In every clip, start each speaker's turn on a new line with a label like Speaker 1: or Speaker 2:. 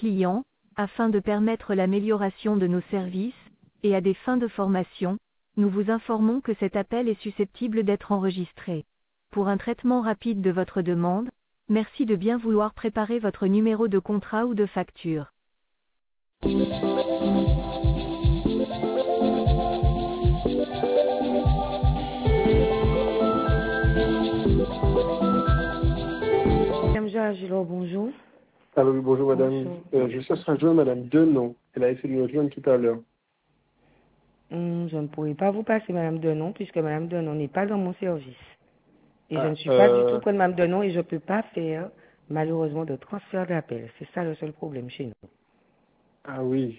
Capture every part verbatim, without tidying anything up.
Speaker 1: clients, afin de permettre l'amélioration de nos services, et à des fins de formation, nous vous informons que cet appel est susceptible d'être enregistré. Pour un traitement rapide de votre demande, merci de bien vouloir préparer votre numéro de contrat ou de facture.
Speaker 2: Madame Joachilo, bonjour.
Speaker 3: Alors oui, bonjour madame.
Speaker 2: Bonjour.
Speaker 3: Euh, je cherche à joindre madame Denon. Elle a essayé de me joindre tout à l'heure.
Speaker 2: Hum, je ne pourrai pas vous passer Madame Denon puisque Madame Denon n'est pas dans mon service. Et je
Speaker 3: Ah,
Speaker 2: ne suis pas du tout
Speaker 3: euh,
Speaker 2: près de Madame Denon et je ne peux pas faire malheureusement de transfert d'appel. C'est ça le seul problème chez nous.
Speaker 3: ah oui.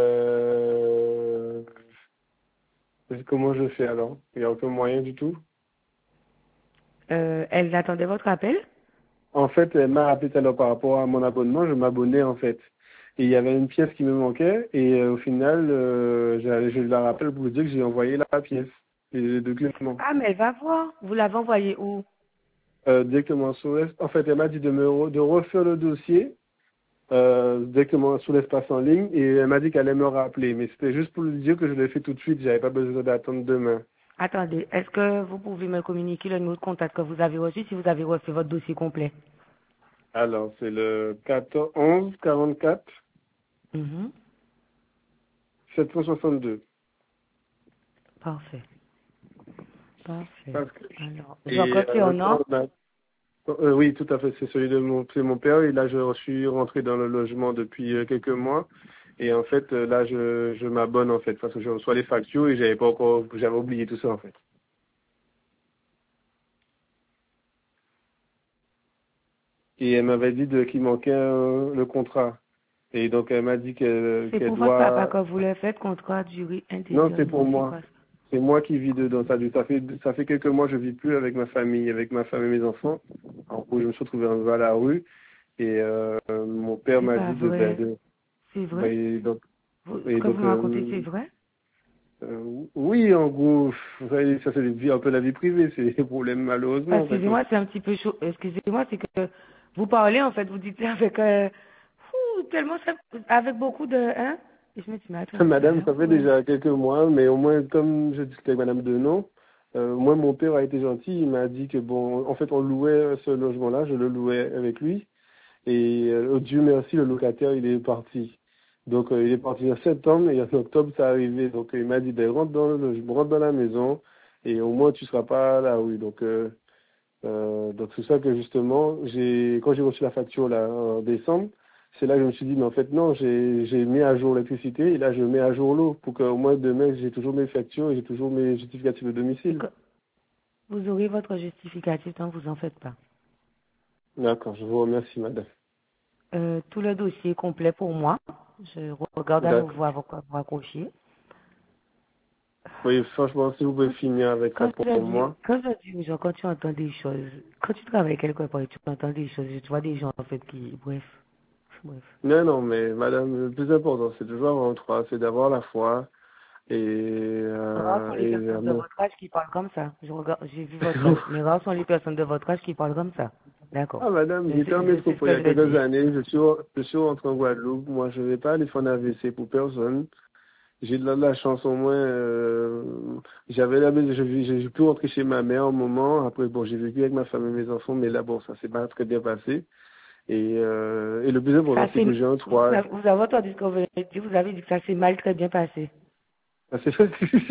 Speaker 3: Euh, comment je fais alors? Il n'y a aucun moyen du tout?
Speaker 2: Euh, elle attendait votre appel?
Speaker 3: En fait, elle m'a rappelé tout à l'heure par rapport à mon abonnement. Je m'abonnais en fait. Et il y avait une pièce qui me manquait. Et euh, au final, euh, je, je la rappelle pour vous dire que j'ai envoyé la pièce. Et les documents.
Speaker 2: Ah, mais elle va voir. Vous l'avez envoyé où?
Speaker 3: Euh, directement sur l'es- En fait, elle m'a dit de me re- de refaire le dossier. Euh, directement sur l'espace en ligne et elle m'a dit qu'elle allait me rappeler. Mais c'était juste pour lui dire que je l'ai fait tout de suite, j'avais pas besoin d'attendre demain.
Speaker 2: Attendez, est-ce que vous pouvez me communiquer le numéro de contact que vous avez reçu si vous avez refait votre dossier complet?
Speaker 3: Alors, c'est le quatorze onze quarante-quatre
Speaker 2: Mhm.
Speaker 3: sept cent soixante-deux.
Speaker 2: Parfait. Parfait.
Speaker 3: Parce que,
Speaker 2: Alors,
Speaker 3: et
Speaker 2: Jean-Claude
Speaker 3: euh,
Speaker 2: Léonard?
Speaker 3: maintenant, on a- euh, oui, tout à fait, c'est celui de mon, c'est mon père. Et là, je suis rentré dans le logement depuis euh, quelques mois. Et en fait, euh, là, je, je m'abonne en fait parce que je reçois les factures et j'avais pas encore, j'avais oublié tout ça en fait. Et elle m'avait dit de, qu'il manquait euh, le contrat. Et donc, elle m'a dit qu'elle
Speaker 2: C'est
Speaker 3: qu'elle
Speaker 2: pour votre papa
Speaker 3: doit...
Speaker 2: que vous le faites, contrat durée
Speaker 3: Non, c'est pour
Speaker 2: indéterminée. C'est
Speaker 3: moi.
Speaker 2: quoi ça?
Speaker 3: C'est moi qui vis dedans. Ça, ça fait ça fait quelques mois, je vis plus avec ma famille, avec ma femme et mes enfants. En gros, je me suis retrouvé un peu à la rue. Et euh, mon père
Speaker 2: C'est
Speaker 3: m'a
Speaker 2: pas
Speaker 3: dit de... de,
Speaker 2: vrai.
Speaker 3: de
Speaker 2: C'est
Speaker 3: bah,
Speaker 2: vrai?
Speaker 3: et donc,
Speaker 2: Vous- ce
Speaker 3: et
Speaker 2: que vous
Speaker 3: donc
Speaker 2: me racontez, c'est
Speaker 3: euh,
Speaker 2: vrai?
Speaker 3: euh, oui, en gros, vous savez, ça c'est vie- un peu la vie privée. C'est des problèmes malheureusement. En fait.
Speaker 2: Excusez-moi, c'est un petit peu chaud. Excusez-moi, c'est que vous parlez, en fait, vous dites ça avec, euh, fou, tellement, ça- avec beaucoup de, hein? Et je me dis, mais attends, c'est pas
Speaker 3: Madame,
Speaker 2: là,
Speaker 3: ça fait
Speaker 2: ouais.
Speaker 3: déjà quelques mois, mais au moins, comme je discutais avec Madame Denon, euh, moi, mon père a été gentil. Il m'a dit que, bon, en fait, on louait ce logement-là, je le louais avec lui. Et euh, oh Dieu merci, le locataire, il est parti. Donc, euh, il est parti en septembre et en octobre, ça arrivé. Donc, euh, il m'a dit, ben, rentre dans le logement, rentre dans la maison et au moins, tu seras pas là, oui. Donc, euh, euh, donc c'est ça que, justement, j'ai quand j'ai reçu la facture, là, en décembre, c'est là que je me suis dit, mais en fait, non, j'ai j'ai mis à jour l'électricité et là, je mets à jour l'eau pour qu'au moins demain, j'ai toujours mes factures et j'ai toujours mes justificatifs de
Speaker 2: Et
Speaker 3: domicile.
Speaker 2: que vous aurez votre justificatif, ne vous en faites pas.
Speaker 3: D'accord, je vous remercie, madame.
Speaker 2: Euh, tout le dossier est complet pour moi. Je regarde à
Speaker 3: D'accord.
Speaker 2: nouveau avant que vous raccrochiez.
Speaker 3: Oui, franchement, si vous pouvez
Speaker 2: Quand,
Speaker 3: finir avec ça
Speaker 2: quand je
Speaker 3: pour
Speaker 2: dis,
Speaker 3: moi.
Speaker 2: quand je dis aux gens, quand tu entends des choses, quand tu travailles quelque part et tu entends des choses, tu vois des gens, en fait, qui, bref, bref.
Speaker 3: Non, non, mais madame, le plus important, c'est toujours en trois, c'est d'avoir la foi et,
Speaker 2: Rares
Speaker 3: euh,
Speaker 2: sont les
Speaker 3: et
Speaker 2: personnes de
Speaker 3: l'amour.
Speaker 2: votre âge qui parlent comme ça. Je regarde, j'ai vu votre âge, mais rares sont les personnes de votre âge qui parlent comme ça. D'accord.
Speaker 3: Ah, madame,
Speaker 2: Je
Speaker 3: j'étais
Speaker 2: sais,
Speaker 3: en
Speaker 2: je sais ce
Speaker 3: métropole il
Speaker 2: que
Speaker 3: y a
Speaker 2: je veux
Speaker 3: quelques
Speaker 2: dire.
Speaker 3: années, je suis, je suis rentré en Guadeloupe, moi je vais pas aller faire un A V C pour personne. J'ai de la, de la chance au moins, euh, j'avais la maison, je vis- j'ai pu rentrer chez ma mère un moment, après bon, j'ai vécu avec ma femme et mes enfants, mais là bon, ça s'est pas très bien passé. Et, euh, et le plus
Speaker 2: Ça
Speaker 3: important, c'est
Speaker 2: c'est,
Speaker 3: que j'ai un
Speaker 2: vous
Speaker 3: toit.
Speaker 2: avez, vous avez entendu ce que vous avez dit, vous avez dit que ça s'est mal très bien passé.
Speaker 3: Ah, c'est ça.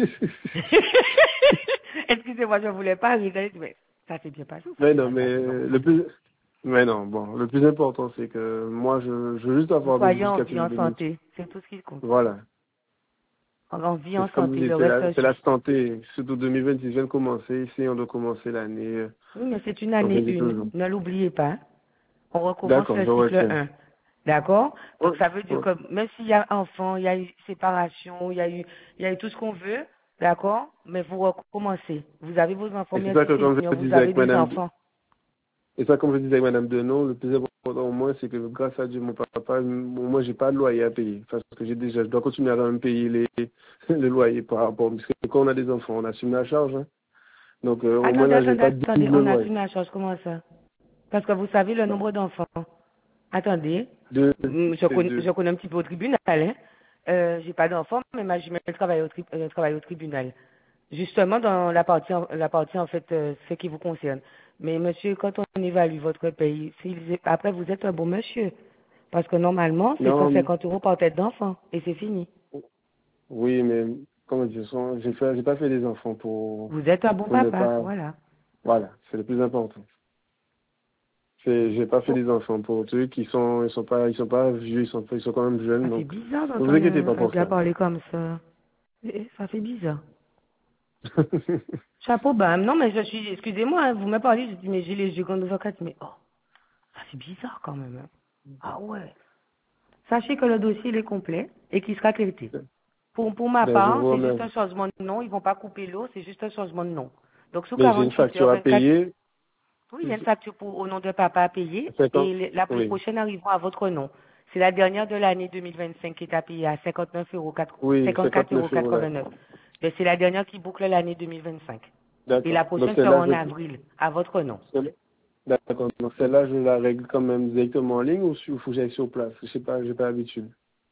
Speaker 2: Excusez-moi, je voulais pas rigoler, mais ça s'est bien passé ou ça
Speaker 3: Mais
Speaker 2: s'est
Speaker 3: non,
Speaker 2: mal
Speaker 3: mais
Speaker 2: passé,
Speaker 3: euh, le
Speaker 2: normalement.
Speaker 3: plus, mais non, bon, le plus important, c'est que moi, je, je veux juste
Speaker 2: Vous
Speaker 3: avoir des
Speaker 2: soyez en
Speaker 3: justificatifs
Speaker 2: vie,
Speaker 3: de
Speaker 2: en
Speaker 3: domicile.
Speaker 2: santé. C'est tout ce qui compte.
Speaker 3: Voilà.
Speaker 2: En en vie,
Speaker 3: C'est
Speaker 2: en
Speaker 3: comme je
Speaker 2: santé,
Speaker 3: dis,
Speaker 2: le
Speaker 3: c'est
Speaker 2: reste
Speaker 3: la, c'est la
Speaker 2: suit.
Speaker 3: santé. Surtout deux mille vingt-six vient de commencer. Ici, on doit commencer l'année. euh,
Speaker 2: Oui, mais c'est une
Speaker 3: On
Speaker 2: année
Speaker 3: vient de
Speaker 2: une.
Speaker 3: toujours.
Speaker 2: Ne l'oubliez pas. On recommence
Speaker 3: D'accord,
Speaker 2: le
Speaker 3: je
Speaker 2: cycle
Speaker 3: retiens.
Speaker 2: un. D'accord? Donc
Speaker 3: Oh,
Speaker 2: ça veut dire
Speaker 3: oh.
Speaker 2: que même s'il y a enfant, il y a eu séparation, il y a eu, il y a eu tout ce qu'on veut, d'accord? Mais vous recommencez. Vous avez vos enfants,
Speaker 3: Et c'est ça
Speaker 2: merci
Speaker 3: que, comme
Speaker 2: Seigneur,
Speaker 3: je
Speaker 2: vous
Speaker 3: disais
Speaker 2: avez
Speaker 3: avec
Speaker 2: des
Speaker 3: Madame,
Speaker 2: enfants.
Speaker 3: et ça, comme je disais avec Madame Denon, le plus important au moins, c'est que grâce à Dieu, mon papa, au moins, j'ai pas de loyer à payer. Parce que j'ai déjà, je dois continuer à quand même payer les, le loyer par rapport, parce que quand on a des enfants, on assume la charge, hein. Donc, euh, au moins
Speaker 2: Attendez,
Speaker 3: là, j'ai
Speaker 2: attendez,
Speaker 3: pas de
Speaker 2: attendez,
Speaker 3: double
Speaker 2: on
Speaker 3: loyer.
Speaker 2: assume la chose, comment ça? Parce que vous savez le nombre d'enfants. Attendez,
Speaker 3: Deux,
Speaker 2: Je connais,
Speaker 3: deux.
Speaker 2: je connais un petit peu au tribunal, hein. Euh, j'ai pas d'enfant, mais ma jumelle travaille au, tri, euh, travaille au tribunal. Justement dans la partie, la partie en fait, euh, ce qui vous concerne. Mais monsieur, quand on évalue votre pays, après vous êtes un bon monsieur. Parce que normalement, c'est cent
Speaker 3: Non,
Speaker 2: cinquante euros par tête d'enfant. Et c'est fini.
Speaker 3: oui, mais comment dire, j'ai fait, j'ai pas fait des enfants pour,
Speaker 2: Vous êtes un bon
Speaker 3: pour ne
Speaker 2: papa,
Speaker 3: pas,
Speaker 2: voilà.
Speaker 3: voilà, c'est le plus important. C'est, j'ai pas fait
Speaker 2: Oh,
Speaker 3: des enfants pour eux qui sont, ils sont pas, ils sont pas vieux, ils sont, ils sont quand même jeunes,
Speaker 2: ça fait
Speaker 3: donc,
Speaker 2: bizarre
Speaker 3: ne vous
Speaker 2: d'entendre
Speaker 3: inquiétez pas
Speaker 2: un, un
Speaker 3: pour
Speaker 2: gars
Speaker 3: ça.
Speaker 2: parler comme ça. Eh, Ça fait bizarre. Chapeau bas. Non, mais je suis, excusez-moi, hein, vous me parlez, je dis, mais j'ai les yeux comme deux quatre, mais oh, ça fait bizarre quand même. Hein. Ah ouais. Sachez que le dossier il est complet et qu'il sera traité. Pour, pour ma
Speaker 3: Ben, je
Speaker 2: part,
Speaker 3: vous
Speaker 2: c'est juste un
Speaker 3: remercie.
Speaker 2: changement de nom. Ils vont pas couper l'eau, c'est juste un changement de nom. Donc, sous
Speaker 3: Mais j'ai une
Speaker 2: quarante-huit heures,
Speaker 3: facture à
Speaker 2: vingt-quatre,
Speaker 3: payer.
Speaker 2: oui, il y a une facture pour, au nom de papa à payer
Speaker 3: cinquante,
Speaker 2: et les- la plus
Speaker 3: oui.
Speaker 2: prochaine arrivera à votre nom. C'est la dernière de l'année deux mille vingt-cinq qui est à payer à cinquante-neuf euros,
Speaker 3: Oui,
Speaker 2: cinquante-quatre euros
Speaker 3: cinquante-neuf euros là.
Speaker 2: quatre-vingt-neuf. Mais c'est la dernière qui boucle l'année deux mille vingt-cinq. Et la
Speaker 3: D'accord. Donc
Speaker 2: prochaine sera
Speaker 3: celle-là,
Speaker 2: en
Speaker 3: je,
Speaker 2: avril, à votre nom.
Speaker 3: celle- d'accord. Donc celle-là, je la règle quand même directement en ligne ou il faut que j'aille sur place? Je sais pas, j'ai pas l'habitude.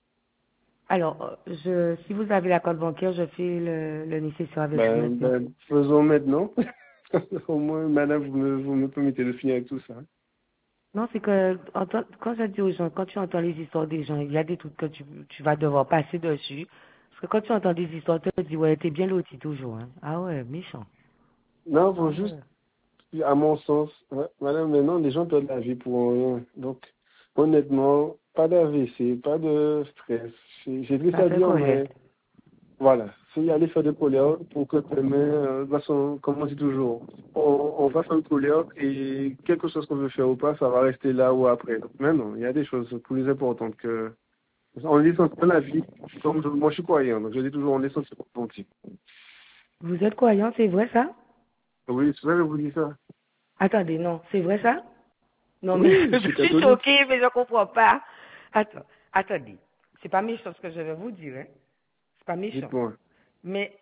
Speaker 2: Alors, euh, je, si vous avez la carte bancaire, je fais le, le nécessaire avec vous
Speaker 3: Ben,
Speaker 2: maintenant.
Speaker 3: ben, faisons maintenant. Au moins, madame, vous me, vous me permettez de finir avec tout ça.
Speaker 2: Non, c'est que entend- quand je dis aux gens, quand tu entends les histoires des gens, il y a des trucs que tu, tu vas devoir passer dessus. Parce que quand tu entends des histoires, tu te dis, ouais, t'es bien loti toujours. Hein. Ah ouais, méchant.
Speaker 3: Non,
Speaker 2: Ah
Speaker 3: faut juste,
Speaker 2: ouais.
Speaker 3: à mon sens, ouais, madame, maintenant, les gens perdent la vie pour rien. Donc, honnêtement, pas d'A V C, pas de stress. J'ai j'ai pris
Speaker 2: Ça
Speaker 3: ça
Speaker 2: fait
Speaker 3: bien,
Speaker 2: colère.
Speaker 3: mais voilà, c'est y aller faire des colères pour que demain, euh, de toute façon, comme on dit toujours, on, on va faire une colère et quelque chose qu'on veut faire ou pas, ça va rester là ou après. Donc maintenant, il y a des choses plus importantes que... On laisse un peu la vie, comme je- moi je suis croyant, donc je dis toujours on laisse un peu petit.
Speaker 2: Vous êtes croyant, c'est vrai ça?
Speaker 3: Oui, c'est vrai que je vous dis ça.
Speaker 2: Attendez, non, c'est vrai ça? Non, mais
Speaker 3: Oui, je
Speaker 2: je
Speaker 3: suis
Speaker 2: suis
Speaker 3: catholique.
Speaker 2: choquée, mais je comprends pas. Attends, attendez. C'est pas méchant ce que je vais vous dire, hein. C'est pas méchant.
Speaker 3: Dites-moi.
Speaker 2: Mais,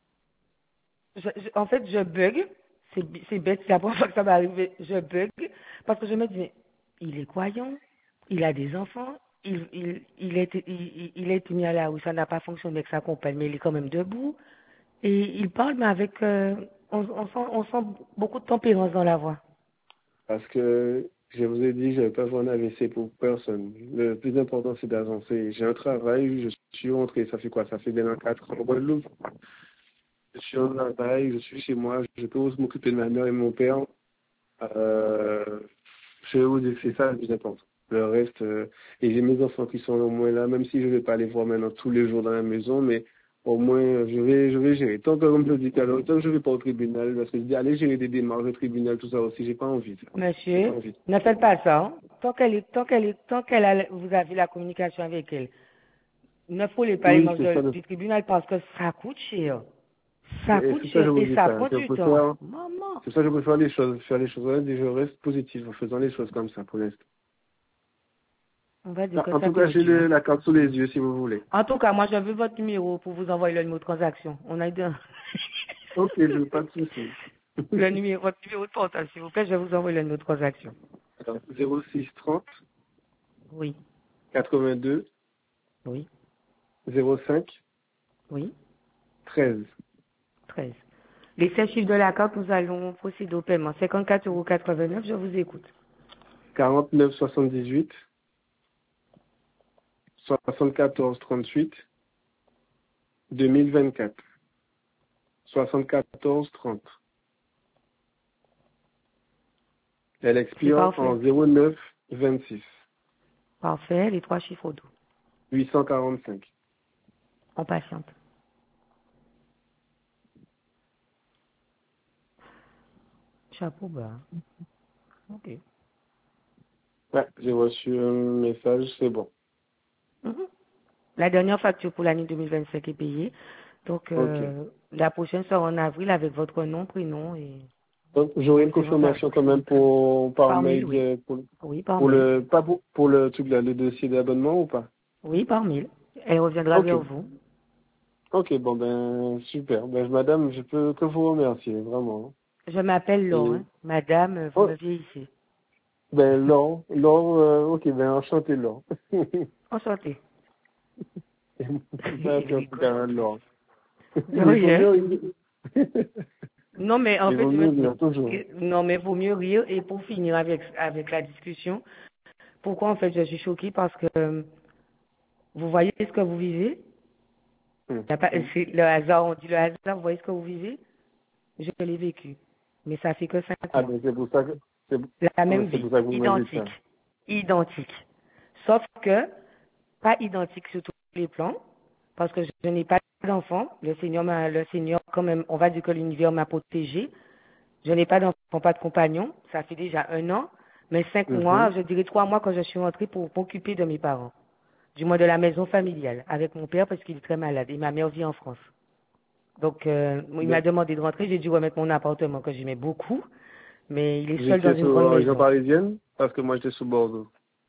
Speaker 2: je, je- en fait, je bug. C'est bi- c'est bête, c'est la première fois que ça m'est arrivé. Je bug. Parce que je me dis, mais il est croyant. Il a des enfants. Il, il, il, est, il, il il est mis à la où ça n'a pas fonctionné avec sa compagne, mais il est quand même debout. Et il parle, mais avec, euh, on, on, sent, on sent beaucoup de tempérance dans la voix.
Speaker 3: Parce que je vous ai dit, je ne vais pas voir un A V C pour personne. Le plus important, c'est d'avancer. J'ai un travail, je suis rentré, ça fait quoi? Ça fait bien quatre ans en Guadeloupe. Je suis en travail, je suis chez moi, je peux aussi m'occuper de ma mère et de mon père. Euh, je vais vous dire, c'est ça le plus important. Le reste, euh, et j'ai mes enfants qui sont au moins là, même si je ne vais pas les voir maintenant tous les jours dans la maison, mais au moins, euh, je vais, je vais gérer. Tant que, comme je le dis tout à l'heure, tant que je ne vais pas au tribunal, parce que je dis, allez gérer des démarches au tribunal, tout ça aussi, j'ai pas envie. Ça. J'ai pas
Speaker 2: Monsieur,
Speaker 3: envie.
Speaker 2: ne faites pas ça. Hein. Tant qu'elle est, tant qu'elle est, tant qu'elle a, vous avez la communication avec elle, ne frôlez pas les
Speaker 3: Oui,
Speaker 2: marches
Speaker 3: c'est ça.
Speaker 2: de-
Speaker 3: le-
Speaker 2: du tribunal parce que ça coûte cher. Ça
Speaker 3: Et
Speaker 2: coûte
Speaker 3: c'est ça que je
Speaker 2: cher
Speaker 3: vous
Speaker 2: et
Speaker 3: dis
Speaker 2: ça
Speaker 3: ça.
Speaker 2: prend
Speaker 3: Je
Speaker 2: du temps.
Speaker 3: préfère,
Speaker 2: Maman.
Speaker 3: c'est ça que je préfère les choses, faire les choses honnêtes et je reste positif en faisant les choses comme ça pour l'instant.
Speaker 2: On va dire
Speaker 3: Ah,
Speaker 2: que
Speaker 3: en
Speaker 2: ça
Speaker 3: tout cas, j'ai
Speaker 2: perdu.
Speaker 3: le-
Speaker 2: Hein.
Speaker 3: la carte sous les yeux si vous voulez.
Speaker 2: En tout cas, moi, je veux votre numéro pour vous envoyer le numéro de transaction. On a deux.
Speaker 3: Ok, je pas de souci.
Speaker 2: Le numéro, votre numéro de portable, s'il vous plaît, je vais vous envoyer le numéro de transaction.
Speaker 3: Alors, zéro six trente
Speaker 2: Oui,
Speaker 3: quatre-vingt-deux
Speaker 2: oui,
Speaker 3: zéro cinq
Speaker 2: oui.
Speaker 3: treize.
Speaker 2: treize. Les seize chiffres de la carte, nous allons procéder au paiement. cinquante-quatre euros quatre-vingt-neuf, je vous écoute.
Speaker 3: quarante-neuf soixante-dix-huit soixante-quatorze trente-huit deux mille vingt-quatre soixante-quatorze trente. Elle
Speaker 2: C'est
Speaker 3: expire
Speaker 2: parfait.
Speaker 3: en zéro neuf vingt-six
Speaker 2: Parfait, les trois chiffres au dos.
Speaker 3: huit cent quarante-cinq.
Speaker 2: On patiente. Chapeau bas. Ok.
Speaker 3: Ouais, j'ai reçu un message, c'est bon.
Speaker 2: Mhm. La dernière facture pour l'année deux mille vingt-cinq est payée. Donc,
Speaker 3: Ok.
Speaker 2: euh, la prochaine sera en avril avec votre nom, prénom et
Speaker 3: Donc,
Speaker 2: vous
Speaker 3: j'aurai une
Speaker 2: recevrez ça
Speaker 3: confirmation quand même pour, par
Speaker 2: par mail,
Speaker 3: mail
Speaker 2: oui.
Speaker 3: de- pour,
Speaker 2: Oui, par
Speaker 3: pour
Speaker 2: mail.
Speaker 3: le, pas pour, pour le truc là, le dossier d'abonnement ou pas?
Speaker 2: Oui, par mail. Elle reviendra
Speaker 3: Ok.
Speaker 2: vers vous.
Speaker 3: Ok, bon ben, super. Ben, madame, je peux que vous remercier, vraiment.
Speaker 2: Je m'appelle Laure.
Speaker 3: Et,
Speaker 2: Hein. Madame, vous
Speaker 3: oh,
Speaker 2: me ici.
Speaker 3: Ben, Laure, Laure, euh, ok, ben, enchanté, Laure.
Speaker 2: Enchanté.
Speaker 3: Ça a fait en tout cas, Laure.
Speaker 2: De
Speaker 3: Mais il vaut
Speaker 2: rien.
Speaker 3: mieux rire.
Speaker 2: Non, mais en
Speaker 3: Il
Speaker 2: fait,
Speaker 3: vaut
Speaker 2: je
Speaker 3: mieux
Speaker 2: me dis,
Speaker 3: rire, toujours.
Speaker 2: non, mais vaut mieux rire. Et pour finir avec, avec la discussion, pourquoi en fait je suis choquée? Parce que euh, vous voyez ce que vous vivez.
Speaker 3: Hum,
Speaker 2: Y a pas,
Speaker 3: hum.
Speaker 2: c'est le hasard, on dit le hasard, vous voyez ce que vous vivez? Je l'ai vécu. Mais ça fait que cinq
Speaker 3: Ah,
Speaker 2: mois.
Speaker 3: ben, c'est pour ça que, c'est,
Speaker 2: La
Speaker 3: ouais,
Speaker 2: même
Speaker 3: c'est
Speaker 2: vie,
Speaker 3: pour ça que vous m'avez dit ça.
Speaker 2: identique. Identique. Sauf que, pas identique sur tous les plans, parce que je, je n'ai pas d'enfant. Le Seigneur m'a, le Seigneur, quand même, on va dire que l'univers m'a protégé. Je n'ai pas d'enfant, pas de compagnon. Ça fait déjà un an. Mais cinq mois,
Speaker 3: Mhm.
Speaker 2: je dirais trois mois quand je suis rentrée pour m'occuper de mes parents. Du moins de la maison familiale, avec mon père parce qu'il est très malade et ma mère vit en France. Donc, euh, il m'a
Speaker 3: Ben,
Speaker 2: demandé de rentrer. J'ai dû remettre mon appartement que j'aimais beaucoup, mais il est
Speaker 3: vous
Speaker 2: seul dans
Speaker 3: étiez
Speaker 2: une
Speaker 3: sur,
Speaker 2: grande
Speaker 3: en région
Speaker 2: maison.
Speaker 3: parisienne? Parce que moi, j'étais sous Bordeaux.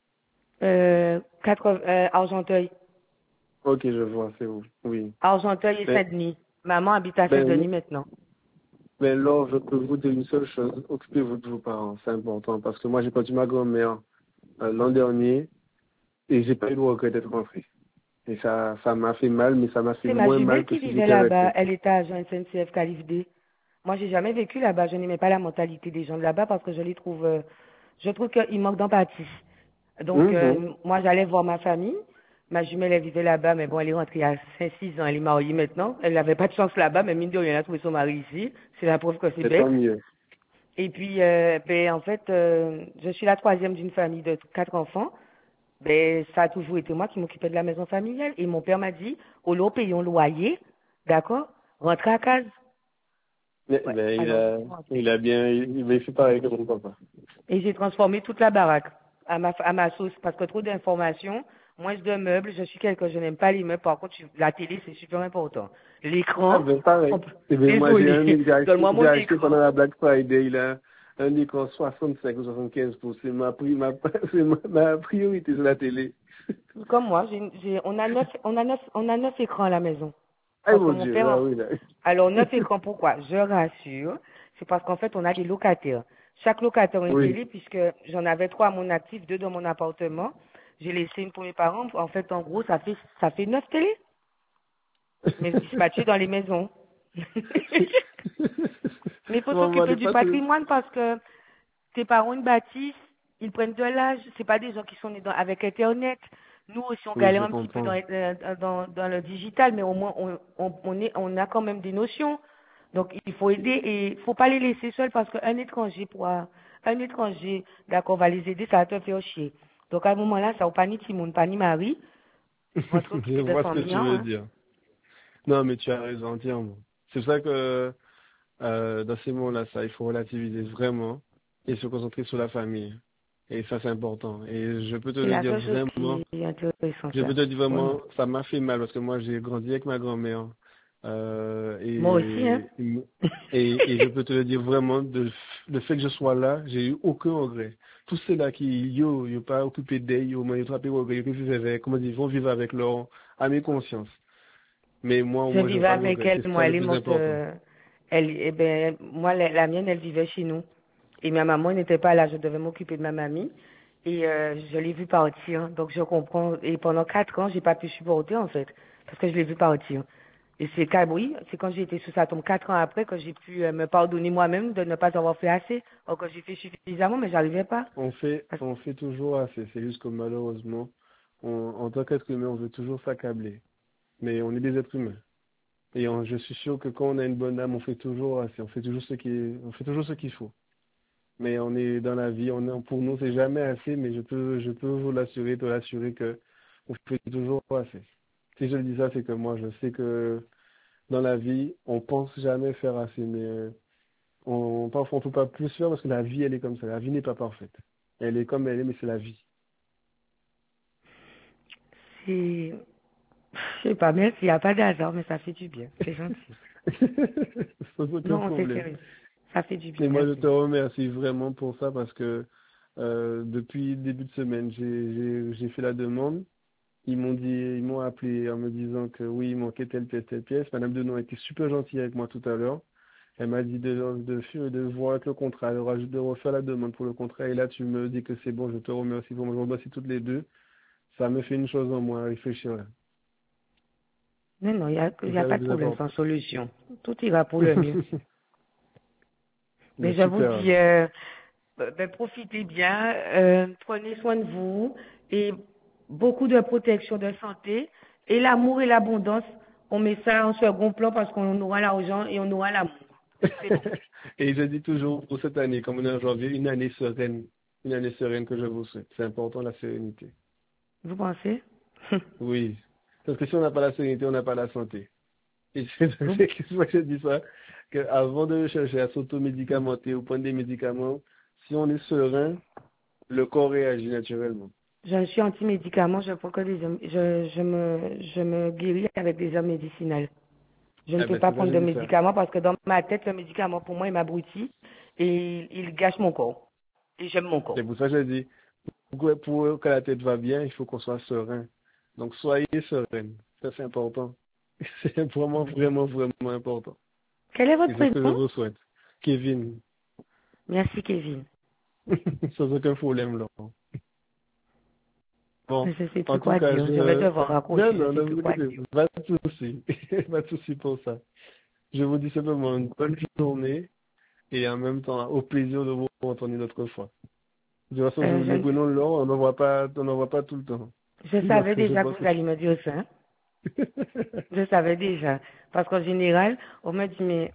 Speaker 2: Euh, quatre, euh, Argenteuil.
Speaker 3: Ok, je vois, c'est où. Oui.
Speaker 2: Argenteuil et
Speaker 3: Ben,
Speaker 2: Saint-Denis. Maman habite à
Speaker 3: ben,
Speaker 2: Saint-Denis maintenant.
Speaker 3: mais Laure, je peux vous dire une seule chose, occupez-vous de vos parents, c'est important, parce que moi j'ai perdu ma grand-mère euh, l'an dernier et j'ai pas eu le regret d'être rentré. Et ça, ça m'a fait mal, mais ça m'a fait
Speaker 2: C'est ma
Speaker 3: moins
Speaker 2: jumelle
Speaker 3: mal que
Speaker 2: qui
Speaker 3: si
Speaker 2: vivait
Speaker 3: j'étais
Speaker 2: là-bas.
Speaker 3: resté.
Speaker 2: Elle était agent S N C F Califd. Moi, j'ai jamais vécu là-bas. Je n'aimais pas la mentalité des gens de là-bas parce que je les trouve, euh, je trouve qu'ils manquent d'empathie. Donc,
Speaker 3: Mhm.
Speaker 2: euh, moi, j'allais voir ma famille. Ma jumelle, elle vivait là-bas, mais bon, elle est rentrée à cinq six ans. Elle est mariée maintenant. Elle n'avait pas de chance là-bas, mais mine de rien, elle a trouvé son mari ici. C'est la preuve que c'est
Speaker 3: Mais
Speaker 2: bête.
Speaker 3: tant mieux.
Speaker 2: Et puis, euh, ben, en fait, euh, je suis la troisième d'une famille de quatre enfants. Ben, ça a toujours été moi qui m'occupais de la maison familiale. Et mon père m'a dit, au lieu de payer un loyer, d'accord, rentrez à casa.
Speaker 3: Mais,
Speaker 2: Ouais.
Speaker 3: ben, il
Speaker 2: Alors, je
Speaker 3: a,
Speaker 2: suis rentrée.
Speaker 3: il a bien, il, il fait pareil que mon papa.
Speaker 2: Et j'ai transformé toute la baraque à ma, à ma sauce parce que trop d'informations, moins de meubles. Je suis quelqu'un, je n'aime pas les meubles. Par contre, je- la télé, c'est super important.
Speaker 3: Ah
Speaker 2: L'écran,
Speaker 3: ben pareil.
Speaker 2: on peut-
Speaker 3: Eh ben, moi j'ai un,
Speaker 2: désolé,
Speaker 3: j'ai acheté,
Speaker 2: donne-moi
Speaker 3: j'ai
Speaker 2: mon
Speaker 3: acheté
Speaker 2: écran.
Speaker 3: pendant la Black Friday, il a un écran soixante-cinq ou soixante-quinze pour c'est ma, pri- ma, c'est ma, ma priorité sur la télé.
Speaker 2: Comme moi, j'ai, j'ai- on a neuf, on a neuf, on a neuf écrans à la maison.
Speaker 3: Ah
Speaker 2: Parce que
Speaker 3: mon
Speaker 2: mon
Speaker 3: Dieu,
Speaker 2: père,
Speaker 3: ah
Speaker 2: en-
Speaker 3: oui là.
Speaker 2: alors neuf écrans, pourquoi? Je rassure, c'est parce qu'en fait, on a des locataires. Chaque locataire a une
Speaker 3: Oui.
Speaker 2: télé, puisque j'en avais trois à mon actif, deux dans mon appartement. J'ai laissé une pour mes parents. En fait, en gros, ça fait, ça fait neuf télés, mais dispatchées dans les maisons. Mais il faut
Speaker 3: Bon, bon, on
Speaker 2: s'occuper
Speaker 3: n'est
Speaker 2: du
Speaker 3: pas tous.
Speaker 2: patrimoine parce que tes parents une bâtissent, ils prennent de l'âge, c'est pas des gens qui sont nés dans- avec Internet. Nous aussi on
Speaker 3: Oui,
Speaker 2: galère
Speaker 3: je
Speaker 2: un petit peu dans,
Speaker 3: comprends.
Speaker 2: euh, dans, dans le digital, mais au moins on, on, on, est, on a quand même des notions. Donc il faut aider et il faut pas les laisser seuls parce qu'un étranger pour un étranger, d'accord, va les aider, ça va te faire chier. Donc à un moment là, ça va pas ni Timon, pas ni Marie, votre
Speaker 3: Je
Speaker 2: occupé de
Speaker 3: vois ce que tu
Speaker 2: famille,
Speaker 3: veux
Speaker 2: hein.
Speaker 3: dire. Non, mais tu as raison entièrement. C'est pour ça que euh, dans ces moments-là, ça, il faut relativiser vraiment et se concentrer sur la famille. Et ça, c'est important. Et je peux te
Speaker 2: C'est
Speaker 3: le
Speaker 2: la
Speaker 3: dire
Speaker 2: seule chose
Speaker 3: vraiment,
Speaker 2: qui est intéressante
Speaker 3: je
Speaker 2: là.
Speaker 3: peux te dire
Speaker 2: Vraiment.
Speaker 3: vraiment, ça m'a fait mal parce que moi, j'ai grandi avec ma grand-mère. Euh,
Speaker 2: Moi aussi, hein.
Speaker 3: et, et, et je peux te le dire vraiment, de, le fait que je sois là, j'ai eu aucun regret. Tous ceux-là qui, yo, yo pas occupé d'elle, yo, moi, yo pas regret, yo, vivent avec, comment dire, ils vont vivre avec leur âme conscience. Mais moi, au
Speaker 2: Je
Speaker 3: moins, j'ai
Speaker 2: vivais
Speaker 3: pas de
Speaker 2: avec
Speaker 3: regret.
Speaker 2: elle,
Speaker 3: C'est
Speaker 2: moi,
Speaker 3: ça
Speaker 2: elle
Speaker 3: le
Speaker 2: est
Speaker 3: plus
Speaker 2: morte.
Speaker 3: important.
Speaker 2: euh, elle, eh ben, moi, la, la mienne, elle vivait chez nous. Et ma maman n'était pas là, je devais m'occuper de ma mamie. Et euh, je l'ai vue partir, donc je comprends. Et pendant quatre ans, j'ai pas pu supporter en fait, parce que je l'ai vue partir. Et c'est quand, oui, c'est quand j'ai été sous sa tombe quatre ans après que j'ai pu euh, me pardonner moi-même de ne pas avoir fait assez, ou que j'ai fait suffisamment, mais j'arrivais pas.
Speaker 3: On fait,
Speaker 2: Parce-
Speaker 3: on fait toujours assez. C'est juste que malheureusement, on, en tant qu'être humain, on veut toujours s'accabler. Mais on est des êtres humains. Et on- je suis sûr que quand on a une bonne âme, on fait toujours assez. On fait toujours ce qui, on fait toujours ce qu'il faut. Mais on est dans la vie, on est, pour nous, c'est jamais assez, mais je peux, je peux vous l'assurer, te l'assurer que on fait toujours assez. Si je le dis ça, c'est que moi, je sais que dans la vie, on pense jamais faire assez, mais euh, on, parfois on peut pas plus faire parce que la vie, elle est comme ça. La vie n'est pas parfaite. Elle est comme elle est, mais c'est la vie.
Speaker 2: C'est, je sais pas, merci, il n'y a pas d'hasard, mais ça fait du bien. C'est gentil.
Speaker 3: Sans aucun
Speaker 2: Non, c'est
Speaker 3: problème.
Speaker 2: sérieux. Ça fait du bien,
Speaker 3: Et moi, je
Speaker 2: merci.
Speaker 3: te remercie vraiment pour ça parce que euh, depuis le début de semaine, j'ai j'ai- j'ai fait la demande. Ils m'ont dit, ils m'ont appelé en me disant que oui, il manquait telle pièce, telle pièce. Madame Denon a été super gentille avec moi tout à l'heure. Elle m'a dit de, de, de voir le contrat, de, de refaire la demande pour le contrat. Et là, tu me dis que c'est bon, je te remercie. Bon, je vous remercie toutes les deux. Ça me fait une chose en moins à réfléchir là.
Speaker 2: Non, non, il n'y a, y a
Speaker 3: Ça,
Speaker 2: pas de
Speaker 3: vous
Speaker 2: problème
Speaker 3: apporte.
Speaker 2: sans solution. Tout ira pour le mieux. Mais
Speaker 3: Mais
Speaker 2: je vous
Speaker 3: super.
Speaker 2: dis, euh, ben, profitez bien, euh, prenez soin de vous et beaucoup de protection de santé. Et l'amour et l'abondance, on met ça en second plan parce qu'on aura l'argent et on aura l'amour. C'est bon.
Speaker 3: Et je dis toujours pour cette année, comme on est en janvier, une année sereine. Une année sereine que je vous souhaite. C'est important la sérénité.
Speaker 2: Vous pensez?
Speaker 3: Oui. Parce que si on n'a pas la sérénité, on n'a pas la santé. Et c'est
Speaker 2: Vous-
Speaker 3: pour ça que je dis ça, qu'avant de chercher à s'automédicamenter ou prendre des médicaments, si on est serein, le corps réagit naturellement.
Speaker 2: Je suis anti-médicaments, je prends que des hommes- je, je me je me guéris avec des herbes médicinales. Je ne
Speaker 3: Ah
Speaker 2: peux
Speaker 3: ben
Speaker 2: pas
Speaker 3: c'est ça,
Speaker 2: prendre
Speaker 3: je
Speaker 2: de
Speaker 3: dis ça.
Speaker 2: médicaments parce que dans ma tête, le médicament pour moi il m'abrutit et il, il gâche mon corps. Et j'aime mon corps.
Speaker 3: C'est pour ça que je dis, pour, pour que la tête va bien, il faut qu'on soit serein. Donc soyez serein. Ça c'est important. C'est vraiment, vraiment, vraiment important.
Speaker 2: Quel est
Speaker 3: Et
Speaker 2: votre
Speaker 3: c'est ce que je
Speaker 2: prénom?
Speaker 3: vous souhaite. Kevin.
Speaker 2: Merci Kevin.
Speaker 3: Sans aucun problème, Laurent. Bon,
Speaker 2: Je sais
Speaker 3: en
Speaker 2: plus
Speaker 3: tout
Speaker 2: quoi
Speaker 3: cas,
Speaker 2: dire. Je vais
Speaker 3: je...
Speaker 2: devoir
Speaker 3: Non,
Speaker 2: raccrocher. Je
Speaker 3: non,
Speaker 2: sais
Speaker 3: ne
Speaker 2: plus
Speaker 3: vous
Speaker 2: quoi
Speaker 3: inquiétez
Speaker 2: dire.
Speaker 3: pas. Pas de souci. Pas de souci pour ça. Je vous dis simplement une bonne journée et en même temps, au plaisir de vous entendre une autre fois. De toute façon, je,
Speaker 2: Euh,
Speaker 3: les
Speaker 2: je,
Speaker 3: prénoms Laurent, on n'en voit pas, on n'en voit pas tout le temps.
Speaker 2: je
Speaker 3: Donc,
Speaker 2: savais
Speaker 3: je
Speaker 2: déjà que
Speaker 3: pense
Speaker 2: vous
Speaker 3: que...
Speaker 2: alliez me dire ça. Hein. Je savais déjà. Parce qu'en général, on me dit, mais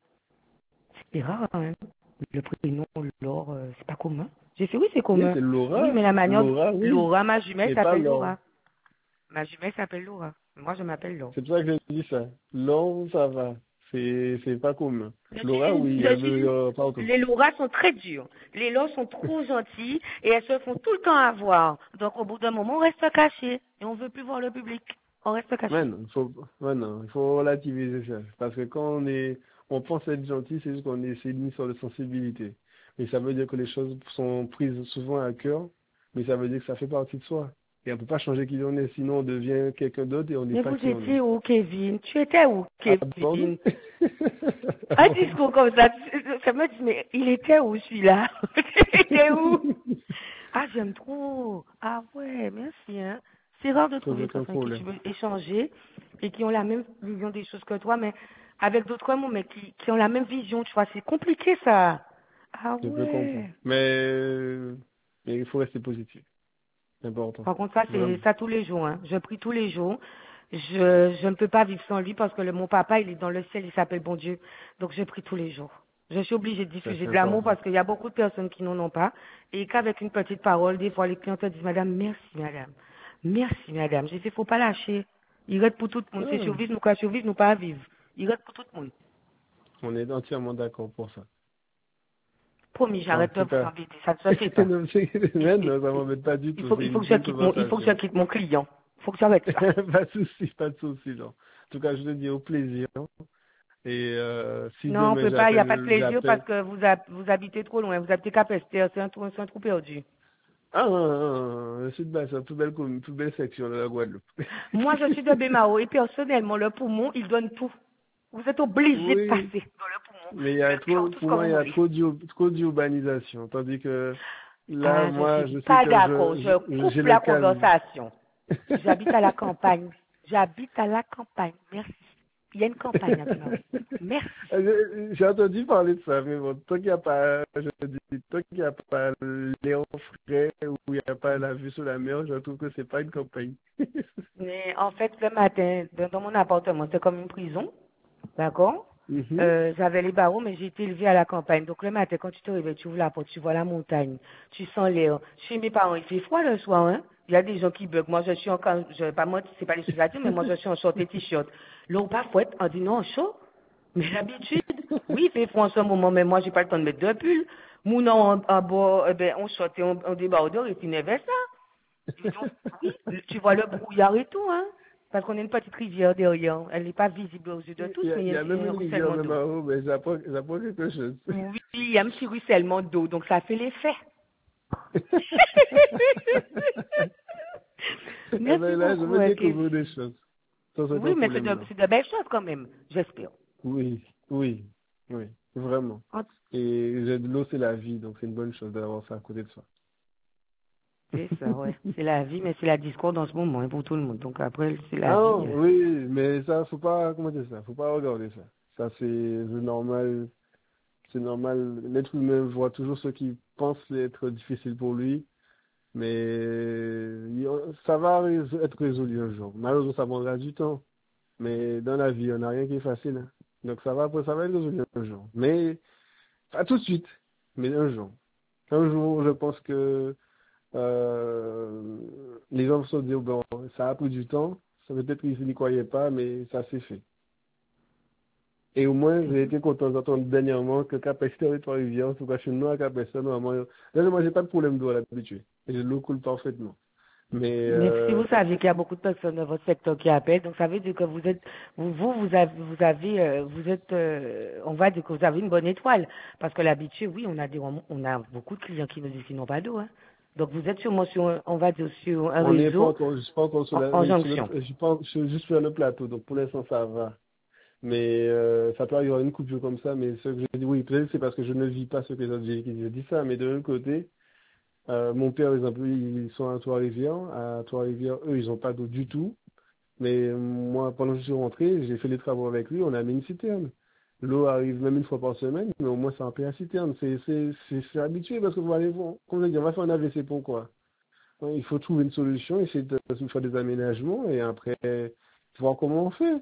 Speaker 2: c'est rare quand même. Le prénom Laure, euh, c'est pas commun. J'ai fait, oui, c'est
Speaker 3: Oui,
Speaker 2: commun.
Speaker 3: c'est
Speaker 2: Oui,
Speaker 3: Laura.
Speaker 2: mais la manière... de-
Speaker 3: Laura, oui.
Speaker 2: Laura, ma jumelle
Speaker 3: Mais pas
Speaker 2: s'appelle
Speaker 3: Laure.
Speaker 2: Laura. Ma jumelle s'appelle Laura. Moi, je m'appelle Laure.
Speaker 3: C'est pour ça que je dis ça. Laure, ça va. C'est, c'est pas commun.
Speaker 2: Je
Speaker 3: Laura,
Speaker 2: dis,
Speaker 3: oui,
Speaker 2: je
Speaker 3: elle veut
Speaker 2: dis,
Speaker 3: euh, partout.
Speaker 2: les Laura sont très dures. Les Laure sont trop gentilles et elles se font tout le temps avoir. Donc, au bout d'un moment, on reste caché et on veut plus voir le public. On reste caché.
Speaker 3: Ouais, non, il faut, ouais, non, il faut relativiser ça. Parce que quand on est, on pense être gentil, c'est juste qu'on est, c'est une histoire de sensibilité. Et ça veut dire que les choses sont prises souvent à cœur, mais ça veut dire que ça fait partie de soi. Et on peut pas changer qui on est, sinon on devient quelqu'un d'autre et on n'est
Speaker 2: Mais
Speaker 3: pas
Speaker 2: vous
Speaker 3: qui on est.
Speaker 2: étiez où, Kevin? Tu étais où,
Speaker 3: Ah, pardon?
Speaker 2: Kevin?
Speaker 3: Ah,
Speaker 2: Un
Speaker 3: bon.
Speaker 2: discours comme ça, ça me dit, mais il était où celui-là? Il était où? Ah, j'aime trop. Ah ouais, merci. Hein. C'est rare de
Speaker 3: Sans
Speaker 2: trouver une
Speaker 3: aucun
Speaker 2: personne avec qui
Speaker 3: problème.
Speaker 2: tu veux échanger et qui ont la même vision des choses que toi, mais avec d'autres mots, mais qui, qui ont la même vision, tu vois. C'est compliqué ça. Ah
Speaker 3: Je peux comprendre.
Speaker 2: ouais.
Speaker 3: Mais, mais il faut rester positif. C'est important.
Speaker 2: Par contre, ça, c'est
Speaker 3: Vraiment.
Speaker 2: ça tous les jours. Hein. Je prie tous les jours. Je, je ne peux pas vivre sans lui parce que le, mon papa, il est dans le ciel, il s'appelle bon Dieu. Donc, je prie tous les jours. Je suis obligée de
Speaker 3: Ça,
Speaker 2: diffuser
Speaker 3: c'est
Speaker 2: de l'amour
Speaker 3: important.
Speaker 2: parce qu'il y a beaucoup de personnes qui n'en ont pas. Et qu'avec une petite parole, des fois, les clients te disent, madame, merci, madame. Merci, madame. J'ai fait, faut pas lâcher. Il reste pour tout le monde. C'est
Speaker 3: Ah,
Speaker 2: survivre, nous pas survivre, nous pas vivre. Il reste pour tout le monde.
Speaker 3: on est entièrement d'accord pour ça.
Speaker 2: Promis,
Speaker 3: En
Speaker 2: j'arrête de
Speaker 3: tout
Speaker 2: vous
Speaker 3: cas,
Speaker 2: embêter. Ça ne se fait pas.
Speaker 3: non,
Speaker 2: Il,
Speaker 3: non,
Speaker 2: il-
Speaker 3: ça m'embête pas du
Speaker 2: il
Speaker 3: tout.
Speaker 2: faut,
Speaker 3: C'est
Speaker 2: il faut
Speaker 3: une
Speaker 2: que je
Speaker 3: bonne
Speaker 2: quitte mon, il faut que je
Speaker 3: conversation.
Speaker 2: quitte mon client. Il faut que j'arrête ça.
Speaker 3: Pas de souci, pas de souci, non. En tout cas, je te dis au plaisir. Et euh, si
Speaker 2: Non, on
Speaker 3: demain
Speaker 2: peut pas, il n'y a pas de
Speaker 3: j'appelle,
Speaker 2: plaisir parce
Speaker 3: j'appelle.
Speaker 2: que vous, hab- vous habitez trop loin. Vous habitez Capester, c'est un, trou- c'est un trou perdu.
Speaker 3: Ah, non, non, non, le Sud-Bas, c'est une plus belle commune, plus belle section de la Guadeloupe.
Speaker 2: Moi, je suis de Bémao et personnellement, le poumon, il donne tout. Vous êtes obligé de
Speaker 3: Oui,
Speaker 2: passer dans le poumon.
Speaker 3: mais il y a
Speaker 2: Le cœur,
Speaker 3: trop,
Speaker 2: tout ce
Speaker 3: pour
Speaker 2: que
Speaker 3: moi,
Speaker 2: vous
Speaker 3: il y a
Speaker 2: voulez.
Speaker 3: trop d'ur- trop d'urbanisation. Tandis que là,
Speaker 2: Ah, je
Speaker 3: moi,
Speaker 2: suis
Speaker 3: je sais
Speaker 2: pas
Speaker 3: que
Speaker 2: d'accord.
Speaker 3: je,
Speaker 2: Je
Speaker 3: je- j'ai
Speaker 2: coupe
Speaker 3: le
Speaker 2: la
Speaker 3: calme.
Speaker 2: conversation. J'habite à la campagne. J'habite à la campagne. Merci. Il y a une campagne à Bémao. Merci.
Speaker 3: J'ai j'ai entendu parler de ça, mais bon, tant qu'il n'y a pas, je dis, tant qu'il n'y a pas l'air frais ou il n'y a pas la vue sur la mer, je trouve que c'est pas une campagne.
Speaker 2: Mais en fait, le matin, dans dans mon appartement, c'est comme une prison. D'accord?
Speaker 3: Mhm.
Speaker 2: Euh, j'avais les barreaux, mais j'ai été élevée à la campagne. Donc le matin, quand tu te réveilles, tu ouvres la porte, tu vois la montagne, tu sens l'air. Chez mes parents, il fait froid le soir, hein. Il y a des gens qui bug. Moi, je suis encore, je vais pas mentir, c'est pas les choses à dire, mais moi, je suis en short et t-shirt. L'eau pas fouette, on dit non, chaud. Mais l'habitude, oui, il fait froid en ce moment, mais moi, j'ai pas le temps de mettre deux pulls. Mon en, en bas, eh ben, on short et on, on débardeur et puis never ça. Dis donc, oui, tu vois le brouillard et tout, hein. Parce qu'on a une petite rivière derrière. Elle n'est pas visible aux yeux de tous,
Speaker 3: Il y a,
Speaker 2: mais il
Speaker 3: il
Speaker 2: y
Speaker 3: y
Speaker 2: a
Speaker 3: a
Speaker 2: un,
Speaker 3: même
Speaker 2: un
Speaker 3: une rivière
Speaker 2: ruissellement
Speaker 3: même
Speaker 2: d'eau.
Speaker 3: en haut, mais j'apprends j'apprends quelque chose.
Speaker 2: Oui, il y a un petit ruissellement d'eau, donc ça fait l'effet.
Speaker 3: Eh
Speaker 2: Merci
Speaker 3: ben là, je
Speaker 2: beaucoup,
Speaker 3: veux
Speaker 2: euh,
Speaker 3: découvrir
Speaker 2: Kevin.
Speaker 3: des choses. Sans
Speaker 2: Oui,
Speaker 3: aucun
Speaker 2: mais c'est
Speaker 3: problème,
Speaker 2: de,
Speaker 3: là.
Speaker 2: c'est de belles choses quand même, j'espère.
Speaker 3: Oui, oui. Oui, vraiment. Et l'eau, c'est la vie, donc c'est une bonne chose d'avoir ça à côté de soi.
Speaker 2: C'est ça, ouais. C'est la vie, mais c'est la discorde en ce moment, hein, pour tout le monde. Donc après, c'est la
Speaker 3: Ah
Speaker 2: vie.
Speaker 3: non,
Speaker 2: euh.
Speaker 3: oui, mais ça, faut pas, comment dire ça, faut pas regarder ça. Ça, c'est c'est normal, c'est normal. L'être humain voit toujours ce qui pense être difficile pour lui, mais il- ça va rés- être résolu un jour. Malheureusement, ça prendra du temps, mais dans la vie, on n'a rien qui est facile, hein. Donc ça va, ça va être résolu un jour. Mais pas tout de suite, mais un jour. Un jour, je pense que euh, les gens se disent, bon, ça a pris du temps, ça peut-être qu'ils n'y croyaient pas, mais ça s'est fait. Et au moins, j'ai été content d'entendre dernièrement que Capacité et Trois-Rivières, en tout cas chez nous à Capacité, normalement, là, moi, j'ai pas de problème d'eau à l'habitude. Je l'eau coule parfaitement. Mais,
Speaker 2: Mais si
Speaker 3: euh,
Speaker 2: vous saviez qu'il y a beaucoup de personnes dans votre secteur qui appellent, donc ça veut dire que vous êtes, vous, vous, vous avez, vous avez, euh, vous êtes, euh, on va dire que vous avez une bonne étoile, parce que l'habitude, oui, on a des, on a beaucoup de clients qui nous disent qu'ils n'ont pas d'eau, hein. Donc vous êtes sûrement sur, un- on va dire sur un
Speaker 3: on n'est pas
Speaker 2: réseau
Speaker 3: encore, je suis pas encore sur
Speaker 2: en,
Speaker 3: la,
Speaker 2: en
Speaker 3: oui, sur le,
Speaker 2: jonction.
Speaker 3: je suis pas, je suis juste sur le plateau, donc pour l'instant, ça va. Mais euh, ça peut arriver une coupure comme ça, mais ce que je dis, oui, peut-être c'est parce que je ne vis pas ce que les autres j'ai qui dit ça, mais de l'autre côté, euh, mon père, par exemple, ils sont à Trois-Rivières, à Trois-Rivières, eux, ils n'ont pas d'eau du tout. Mais moi, pendant que je suis rentré, j'ai fait les travaux avec lui, on a mis une citerne. L'eau arrive même une fois par semaine, mais au moins ça remplit la citerne. C'est c'est c'est c'est habitué parce que vous allez voir, comme je dis, on va faire un A V C pour quoi. Il faut trouver une solution, essayer de, de faire des aménagements et après voir comment on fait.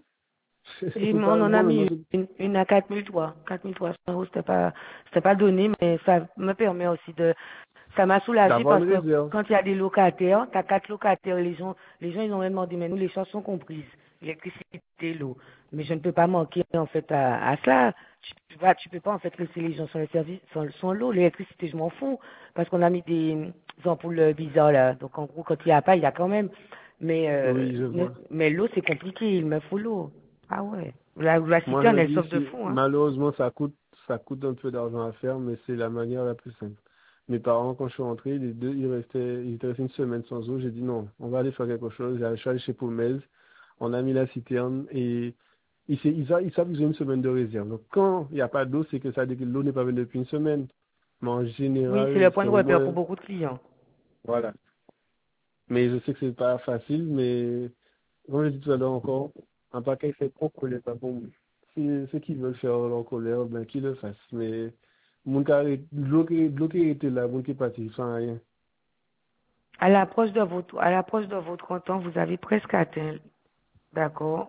Speaker 2: Et
Speaker 3: C'est
Speaker 2: on
Speaker 3: pas
Speaker 2: en a
Speaker 3: moi-même.
Speaker 2: mis une, une à quatre mille trois cents euros, c'était pas, c'était pas donné, mais ça me permet aussi de, ça m'a soulagé
Speaker 3: D'avoir
Speaker 2: parce
Speaker 3: une
Speaker 2: que
Speaker 3: réserve.
Speaker 2: quand il y a des locataires, t'as quatre locataires, les gens, les gens, ils ont même demandé, mais nous, les choses sont comprises. L'électricité, l'eau. Mais je ne peux pas manquer, en fait, à, à cela. Tu, tu vas, tu peux pas, en fait, laisser les gens sur le service, sans, sans l'eau. L'électricité, je m'en fous. Parce qu'on a mis des ampoules bizarres, là. Donc, en gros, quand il n'y a pas, il y a quand même. Mais, euh,
Speaker 3: Oui, je
Speaker 2: ne-
Speaker 3: vois.
Speaker 2: mais l'eau, c'est compliqué. Il me faut l'eau. Ah ouais. La, la
Speaker 3: Moi, je
Speaker 2: citerne, elle
Speaker 3: dis,
Speaker 2: sauve de
Speaker 3: c'est-
Speaker 2: fou, hein.
Speaker 3: malheureusement, ça coûte, ça coûte un peu d'argent à faire, mais c'est la manière la plus simple. Mes parents, quand je suis rentré, les deux, ils restaient, ils étaient restés une semaine sans eau. J'ai dit non, on va aller faire quelque chose. Je suis allé chez Paumez, on a mis la citerne et ils, sa- ils, sa- ils savent qu'ils ont une semaine de réserve. Donc, quand il n'y a pas d'eau, c'est que ça veut dire que l'eau n'est pas venue depuis une semaine. Mais en
Speaker 2: Oui, c'est le
Speaker 3: général,
Speaker 2: point
Speaker 3: c'est
Speaker 2: de
Speaker 3: au
Speaker 2: repère pour
Speaker 3: moins,
Speaker 2: beaucoup de clients.
Speaker 3: voilà. Mais je sais que c'est pas facile, mais comme je dis tout à l'heure encore, un paquet fait trop coller pas bon. Si ceux qui veulent faire leur colère, ben qu'ils le fassent. Mais mon cas, bloqué, bloqué était là, mon qui est parti, sans rien.
Speaker 2: À l'approche de votre, à l'approche de votre temps, vous avez presque atteint, d'accord?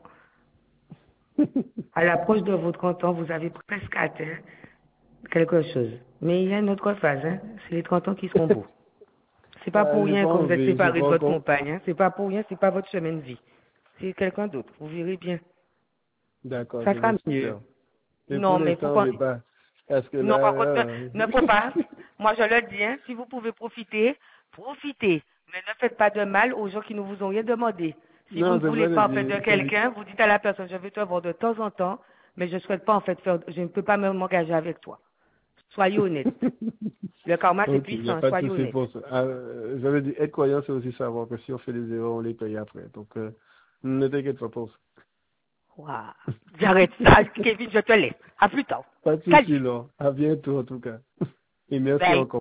Speaker 2: À l'approche de votre trente ans, vous avez presque atteint quelque chose. Mais il y a une autre phase, hein. C'est les trente ans qui seront beaux. C'est pas
Speaker 3: Ah,
Speaker 2: pour
Speaker 3: j'ai
Speaker 2: rien
Speaker 3: pas
Speaker 2: que vous êtes
Speaker 3: envie, j'ai
Speaker 2: séparé
Speaker 3: pas
Speaker 2: de votre
Speaker 3: encore.
Speaker 2: compagne, hein. C'est pas pour rien, c'est pas votre chemin de vie. C'est quelqu'un d'autre. Vous verrez bien.
Speaker 3: D'accord,
Speaker 2: Ça
Speaker 3: je
Speaker 2: sera mieux.
Speaker 3: l'espère. Mais pour
Speaker 2: Non, mais faut
Speaker 3: l'instant,
Speaker 2: qu'on,
Speaker 3: j'ai pas. Parce que là,
Speaker 2: non, par contre,
Speaker 3: euh,
Speaker 2: ne, ne faut pas. Moi, je le dis, hein. Si vous pouvez profiter, profitez. Mais ne faites pas de mal aux gens qui ne vous ont rien demandé. Si vous
Speaker 3: non,
Speaker 2: ne
Speaker 3: c'est
Speaker 2: voulez
Speaker 3: vrai,
Speaker 2: pas en fait de
Speaker 3: j'ai- c'est-
Speaker 2: quelqu'un, vous dites à la personne, je vais te voir de temps en temps, mais je ne souhaite pas en fait faire, je ne peux pas même m'engager avec toi. Soyez honnête. Le karma, c'est
Speaker 3: ok, il n'y a
Speaker 2: puissant,
Speaker 3: pas de
Speaker 2: soyez
Speaker 3: souci
Speaker 2: honnête.
Speaker 3: pour ça. Ah, euh, j'avais dit, être croyant, c'est aussi savoir que si on fait des erreurs, on les paye après. Donc, euh, ne t'inquiète pas pour ça.
Speaker 2: Waouh. J'arrête ça, Kevin, je te laisse. À plus tard.
Speaker 3: Pas de souci,
Speaker 2: Salut.
Speaker 3: Laure. À bientôt, en tout cas. Et merci
Speaker 2: Bye.
Speaker 3: encore.